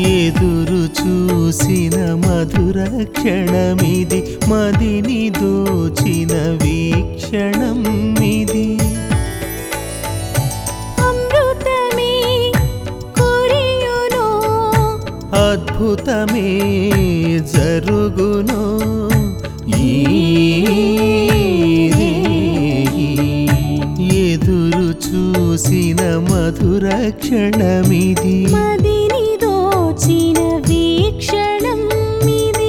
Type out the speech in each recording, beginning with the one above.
ఎదురు చూసిన మధుర క్షణమిది, మదిని దోచిన వీక్షణం ఇది. అమృతమే కురియును, అద్భుతమే జరుగును. ఎదురు చూసిన మధుర క్షణమిది, మదిని దోచిన వీక్షణం ఇది.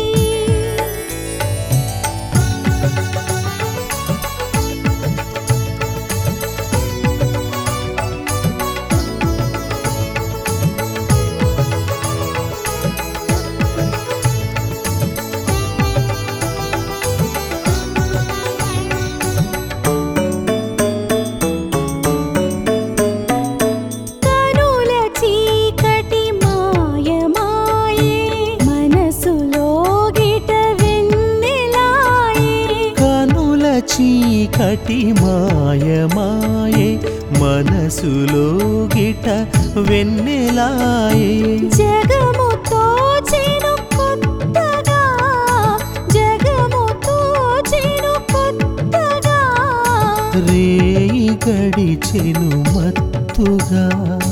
చీకటి మాయమాయే, మనసులో గిట వెన్నెలాయే. జగము తోచెను కొత్తగా, జగము తోచెను కొత్తగా. రేయి గడిచెను మత్తుగా.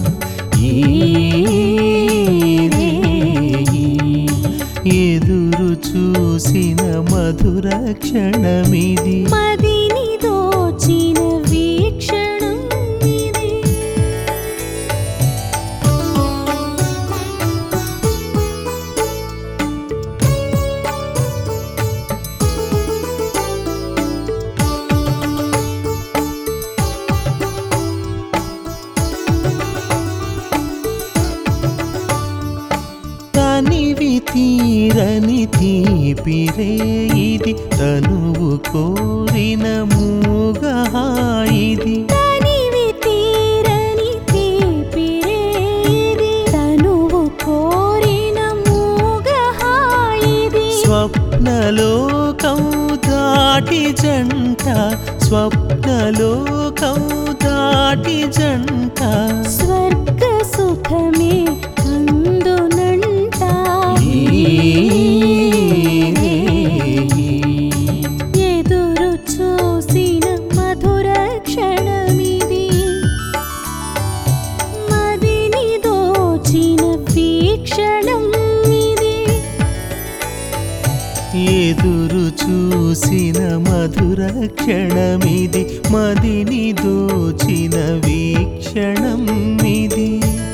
ఎదురు చూసిన మధుర క్షణమిది, మదిని దోచిన వీక్షణం ఇది. తనివి తీరని తీపిరే ఇది, తనువు కోరిన మూగహాయిది. తనివి తీరని తీపిరే ఇది, తనువు కోరిన మూగహాయిది. స్వప్నలోకం దాటి జంట, స్వప్నలోకం దాటి జంట. స్వర్గ సుఖమే అందునంట. ఎదురు చూసిన మధుర క్షణమిది, మదిని దోచిన వీక్షణం ఇది. ఎదురు చూసిన మధుర క్షణమిది, మదిని దోచిన వీక్షణం ఇది.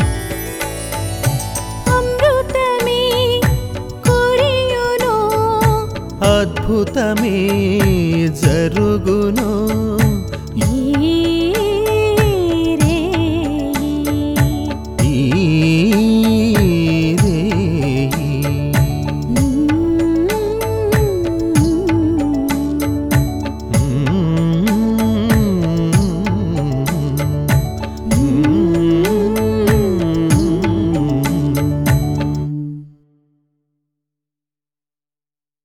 అమృతమే కురియును, అద్భుతమే జరుగు